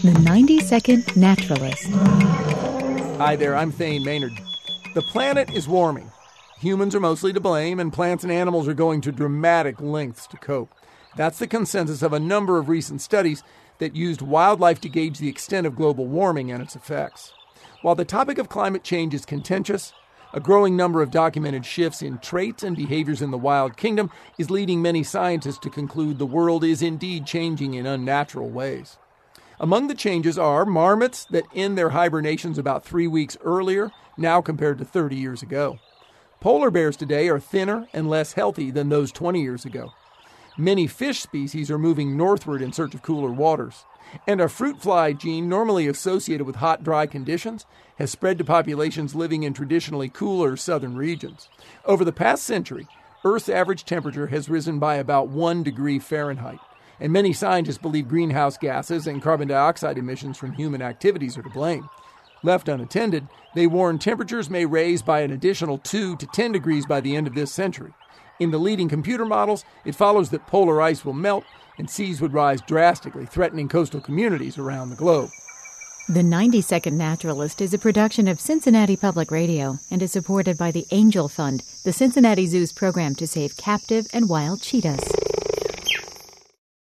The 90-Second Naturalist. Hi there, I'm Thane Maynard. The planet is warming. Humans are mostly to blame, and plants and animals are going to dramatic lengths to cope. That's the consensus of a number of recent studies that used wildlife to gauge the extent of global warming and its effects. While the topic of climate change is contentious, a growing number of documented shifts in traits and behaviors in the wild kingdom is leading many scientists to conclude the world is indeed changing in unnatural ways. Among the changes are marmots that end their hibernations about 3 weeks earlier, now compared to 30 years ago. Polar bears today are thinner and less healthy than those 20 years ago. Many fish species are moving northward in search of cooler waters. And a fruit fly gene normally associated with hot, dry conditions has spread to populations living in traditionally cooler southern regions. Over the past century, Earth's average temperature has risen by about 1 degree Fahrenheit. And many scientists believe greenhouse gases and carbon dioxide emissions from human activities are to blame. Left unattended, they warn temperatures may rise by an additional 2 to 10 degrees by the end of this century. In the leading computer models, it follows that polar ice will melt and seas would rise drastically, threatening coastal communities around the globe. The 90-Second Naturalist is a production of Cincinnati Public Radio and is supported by the Angel Fund, the Cincinnati Zoo's program to save captive and wild cheetahs.